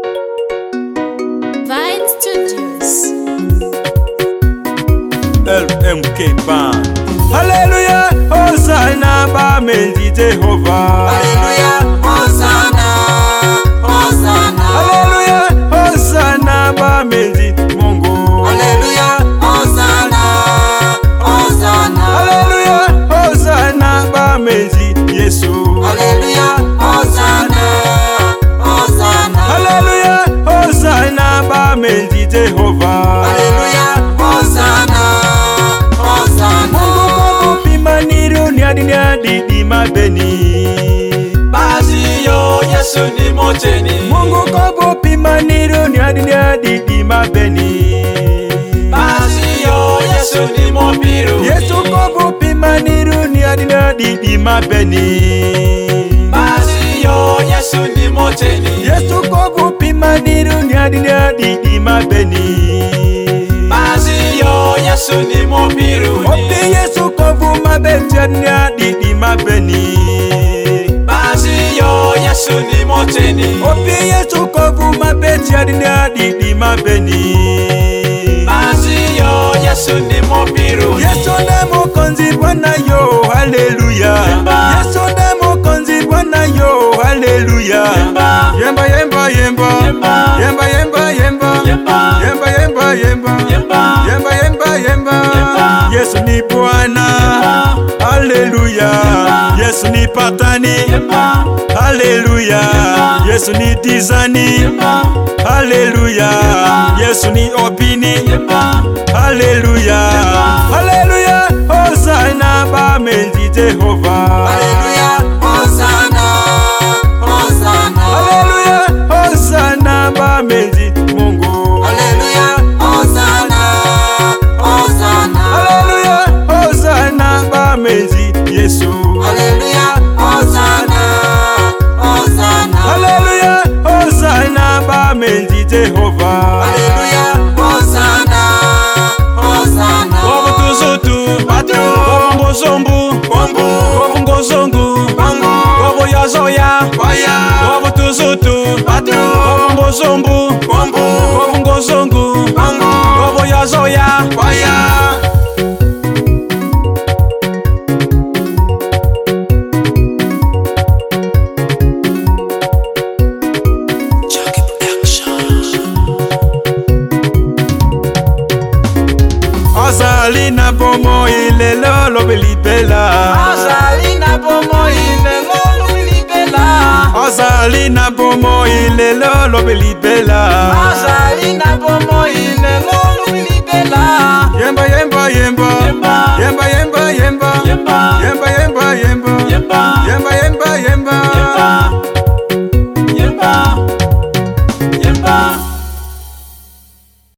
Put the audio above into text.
Vine Studios. LMK Band. Hallelujah, Hosanna, Bamenzi Jehovah. Hallelujah, Hosanna, Hosanna. Hallelujah, Hosanna, Bamenzi Mungu. Hallelujah, Hosanna, Hosanna. Hallelujah, Hosanna, Bamenzi Yesu. Hallelujah, Hosanna, Hosanna. Hallelujah, Hosanna, Bamenzi Jehovah. Hallelujah, Hosanna, Hosanna. Mungu kupima niru nyadi di mabeni. Basi yo Yesu ni moteni. Mungu kupima niru nyadi di mabeni. Basi yo Yesu ni mobiru. Yesu kupima niru nyadi di mabeni. Basi yo Yesu ni moteni. Yesu kupima niru nyadi di mabeni. Basi yo Yesu ni mobiru. Opi Yesu kuvuma nyadi di mabeni. Basi yo Yesu ni moteni. Opi Yesu kuvuma nyadi di mabeni. Basi yo Yesu ni mobiru. Yesu na mukonzi Bwana yo, hallelujah. Yemba. Yesu na mukonzi Bwana yo, hallelujah. Yemba. Yemba yemba yemba. Yemba. Yemba yemba yemba. Yemba. Yemba yemba yemba. Yemba. Yemba yemba yemba. Yemba. Yesu ni Bwana. Yemba. Hallelujah. Yemba. Yesu ni patani. Yemba. Hallelujah. Yemba. Yesu ni dizani. Yemba. Hallelujah. Yemba. Yesu ni opini. Yemba. Hallelujah. Yemba. Hallelujah. Hosanna, Bamenzi Jehovah. Hallelujah, Hosanna, Hosanna. Hallelujah. Hosanna, Bamenzi Mungu. Hallelujah, Hosanna, Hosanna. Hallelujah. Hosanna, Bamenzi Yesu. Hallelujah, Hosanna, Hosanna. Hallelujah. Hosanna, Bamenzi Jehovah. Hallelujah, Hosanna, Hosanna. Obutuzutu, Patro. Obongozombu, Bombo. Obongozongu, Bongo. Oboyazoya, Fire. Obutuzutu, Patro. Obongozombu, Bombo. Obongozongu, Bongo. Oboyazoya. Fire. Azali na bomo ilelo lobelibela. Azali na bomo ilelo lobelibela. Azali na bomo ilelo lobelibela. Azali na bomo